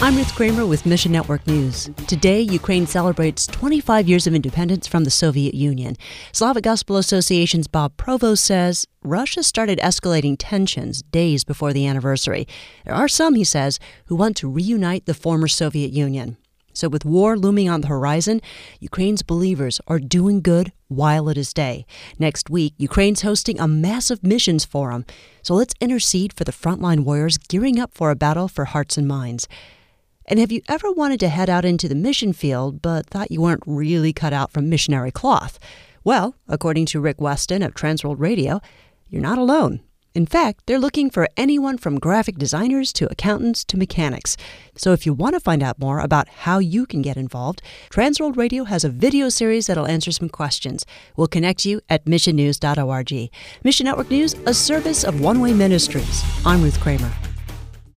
I'm Ruth Kramer with Mission Network News. Today, Ukraine celebrates 25 years of independence from the Soviet Union. Slavic Gospel Association's Bob Provost says Russia started escalating tensions days before the anniversary. There are some, he says, who want to reunite the former Soviet Union. So with war looming on the horizon, Ukraine's believers are doing good while it is day. Next week, Ukraine's hosting a massive missions forum. So let's intercede for the frontline warriors gearing up for a battle for hearts and minds. And have you ever wanted to head out into the mission field but thought you weren't really cut out from missionary cloth? Well, according to Rick Weston of Transworld Radio, you're not alone. In fact, they're looking for anyone from graphic designers to accountants to mechanics. So if you want to find out more about how you can get involved, Transworld Radio has a video series that'll answer some questions. We'll connect you at missionnews.org. Mission Network News, a service of One Way Ministries. I'm Ruth Kramer.